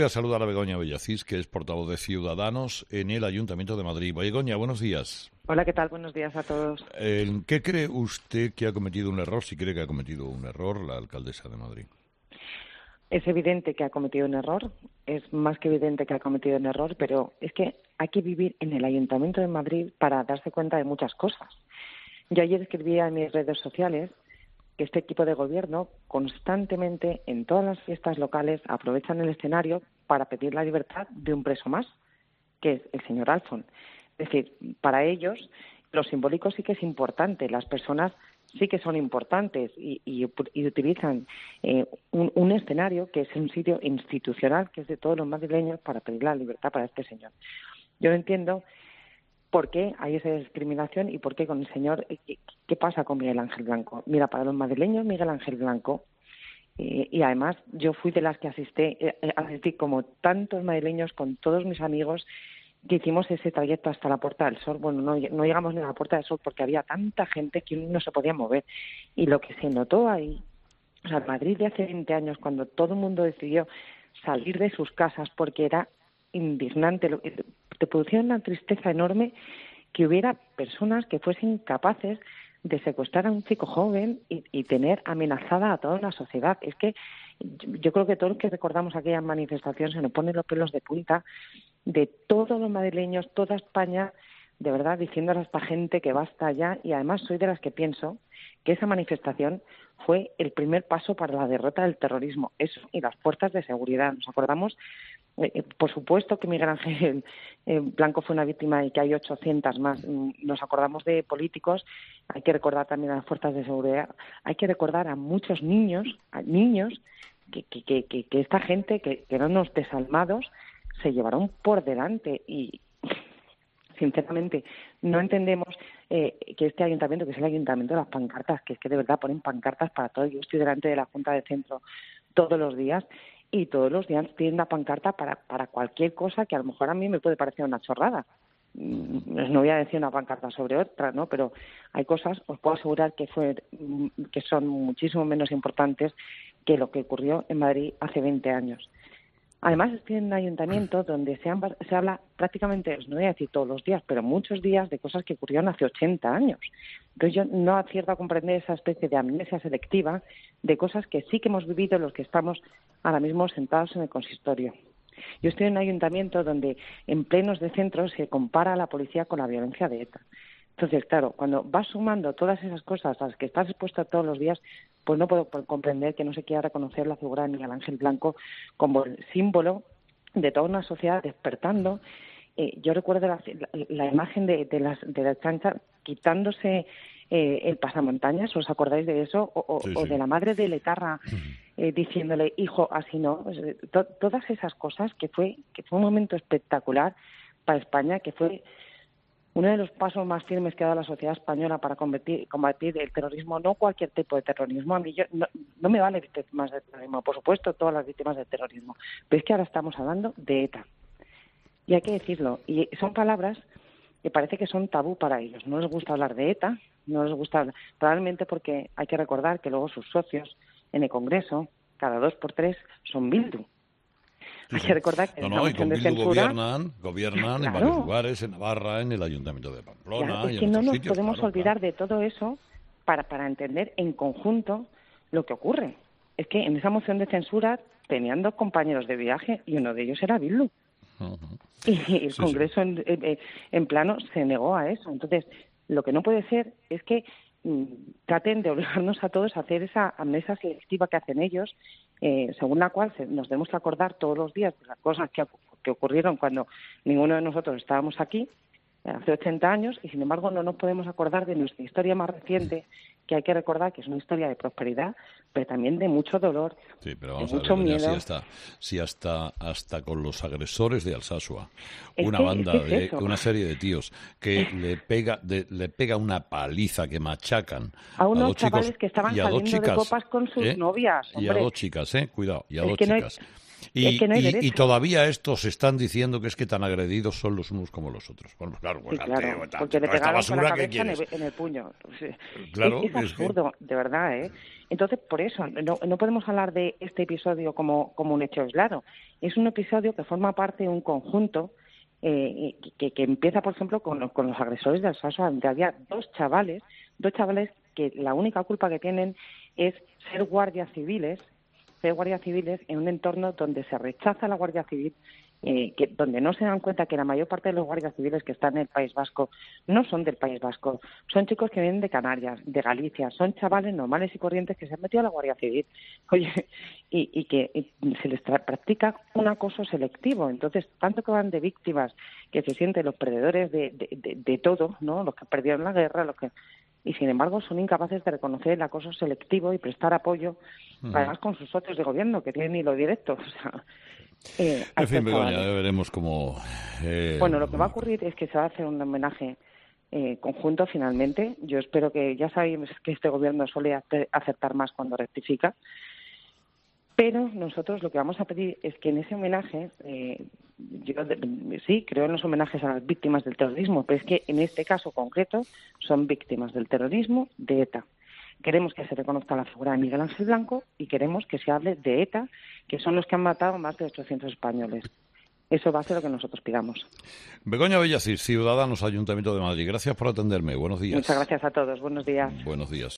Voy a saludar a Begoña Villacís, que es portavoz de Ciudadanos en el Ayuntamiento de Madrid. Begoña, buenos días. Hola, ¿qué tal? Buenos días a todos. ¿En qué cree usted que ha cometido un error, si cree que ha cometido un error, la alcaldesa de Madrid? Es evidente que ha cometido un error, es más que evidente que ha cometido un error, pero es que hay que vivir en el Ayuntamiento de Madrid para darse cuenta de muchas cosas. Yo ayer escribía en mis redes sociales que este equipo de gobierno constantemente en todas las fiestas locales aprovechan el escenario para pedir la libertad de un preso más, que es el señor Alfon. Es decir, para ellos lo simbólico sí que es importante, las personas sí que son importantes y utilizan un escenario que es un sitio institucional, que es de todos los madrileños, para pedir la libertad para este señor. Yo no entiendo por qué hay esa discriminación y por qué con el señor. ¿Qué pasa con Miguel Ángel Blanco? Mira, para los madrileños, Miguel Ángel Blanco, y además yo fui de las que asistí como tantos madrileños con todos mis amigos, que hicimos ese trayecto hasta la Puerta del Sol. Bueno, no llegamos ni a la Puerta del Sol porque había tanta gente que uno no se podía mover. Y lo que se notó ahí, o sea, Madrid de hace 20 años, cuando todo el mundo decidió salir de sus casas porque era indignante, te producía una tristeza enorme que hubiera personas que fuesen capaces de secuestrar a un chico joven y tener amenazada a toda una sociedad. Es que yo creo que todos los que recordamos aquella manifestación se nos ponen los pelos de punta, de todos los madrileños, toda España, de verdad, diciéndole a esta gente que basta ya. Y además soy de las que pienso que esa manifestación fue el primer paso para la derrota del terrorismo, eso y las fuerzas de seguridad. Nos acordamos, por supuesto, que Miguel Ángel Blanco fue una víctima y que hay 800 más. Nos acordamos de políticos, hay que recordar también a las fuerzas de seguridad, hay que recordar a muchos niños que esta gente, que eran unos desalmados, se llevaron por delante. Y sinceramente no entendemos que este ayuntamiento, que es el ayuntamiento de las pancartas, que es que de verdad ponen pancartas para todo. Yo estoy delante de la Junta de Centro todos los días y todos los días tienen una pancarta para cualquier cosa que a lo mejor a mí me puede parecer una chorrada. No voy a decir una pancarta sobre otra, ¿no? Pero hay cosas, os puedo asegurar que son muchísimo menos importantes que lo que ocurrió en Madrid hace 20 años. Además, estoy en un ayuntamiento donde se habla prácticamente, no voy a decir todos los días, pero muchos días de cosas que ocurrieron hace 80 años. Entonces yo no acierto a comprender esa especie de amnesia selectiva de cosas que sí que hemos vivido los que estamos ahora mismo sentados en el consistorio. Yo estoy en un ayuntamiento donde en plenos de centro se compara a la policía con la violencia de ETA. Entonces, claro, cuando vas sumando todas esas cosas a las que estás expuesto todos los días, pues no puedo comprender que no se quiera reconocer la figura de Miguel Ángel Blanco como el símbolo de toda una sociedad despertando. Yo recuerdo la imagen de la chancha quitándose el pasamontañas, ¿os acordáis de eso? Sí. O de la madre de Letarra diciéndole, hijo, así no. Todas esas cosas que fue un momento espectacular para España, que fue uno de los pasos más firmes que ha dado la sociedad española para combatir el terrorismo, no cualquier tipo de terrorismo. A mí no me valen víctimas de terrorismo, por supuesto, todas las víctimas de terrorismo, pero es que ahora estamos hablando de ETA. Y hay que decirlo, y son palabras que parece que son tabú para ellos. No les gusta hablar de ETA, no les gusta hablar, probablemente porque hay que recordar que luego sus socios en el Congreso, cada 2 por 3, son Bildu. Hay que recordar que y con Bildu gobiernan claro, en varios lugares, en Navarra, en el Ayuntamiento de Pamplona. Claro, es y que en no otros nos sitios, podemos olvidar de todo eso para entender en conjunto lo que ocurre. Es que en esa moción de censura tenían 2 compañeros de viaje y uno de ellos era Bildu. Y el Congreso en plano se negó a eso. Entonces, lo que no puede ser es que traten de obligarnos a todos a hacer esa amnesia selectiva que hacen ellos, según la cual nos debemos acordar todos los días de las cosas que ocurrieron cuando ninguno de nosotros estábamos aquí, hace 80 años, y sin embargo no nos podemos acordar de nuestra historia más reciente, que hay que recordar que es una historia de prosperidad, pero también de mucho dolor, sí, pero vamos de mucho miedo. Si hasta con los agresores de Alsasua, una serie de tíos que le pega una paliza, que machacan a unos chicos, chavales que estaban saliendo de copas con sus novias, hombre. Y a 2 chicas, cuidado, y a 2 que chicas. Es que no hay derecho. Y todavía estos están diciendo que es que tan agredidos son los unos como los otros. Bueno, claro, pues Sí, claro, porque le toda esta pegaron con la basura, ¿qué cabeza quieres? en el puño. Claro, Es absurdo, de verdad, ¿eh? Entonces, por eso, no podemos hablar de este episodio como un hecho aislado. Es un episodio que forma parte de un conjunto que empieza, por ejemplo, con los agresores de Alsasua, donde había dos chavales que la única culpa que tienen es ser guardias civiles en un entorno donde se rechaza la Guardia Civil, donde no se dan cuenta que la mayor parte de los guardias civiles que están en el País Vasco no son del País Vasco, son chicos que vienen de Canarias, de Galicia, son chavales normales y corrientes que se han metido a la Guardia Civil, oye, y que se les practica un acoso selectivo. Entonces, tanto que van de víctimas, que se sienten los perdedores de todo, ¿no? Los que perdieron la guerra, y sin embargo son incapaces de reconocer el acoso selectivo y prestar apoyo, además con sus socios de gobierno, que tienen hilo directo. O sea, en fin, Begoña, ya veremos cómo... Bueno, lo que va a ocurrir es que se va a hacer un homenaje conjunto finalmente. Yo espero que, ya sabéis que este gobierno suele acertar más cuando rectifica, pero nosotros lo que vamos a pedir es que en ese homenaje, sí, creo en los homenajes a las víctimas del terrorismo, pero es que en este caso concreto son víctimas del terrorismo de ETA. Queremos que se reconozca la figura de Miguel Ángel Blanco y queremos que se hable de ETA, que son los que han matado a más de 800 españoles. Eso va a ser lo que nosotros pidamos. Begoña Bellacís, Ciudadanos, Ayuntamiento de Madrid. Gracias por atenderme. Buenos días. Muchas gracias a todos. Buenos días. Buenos días.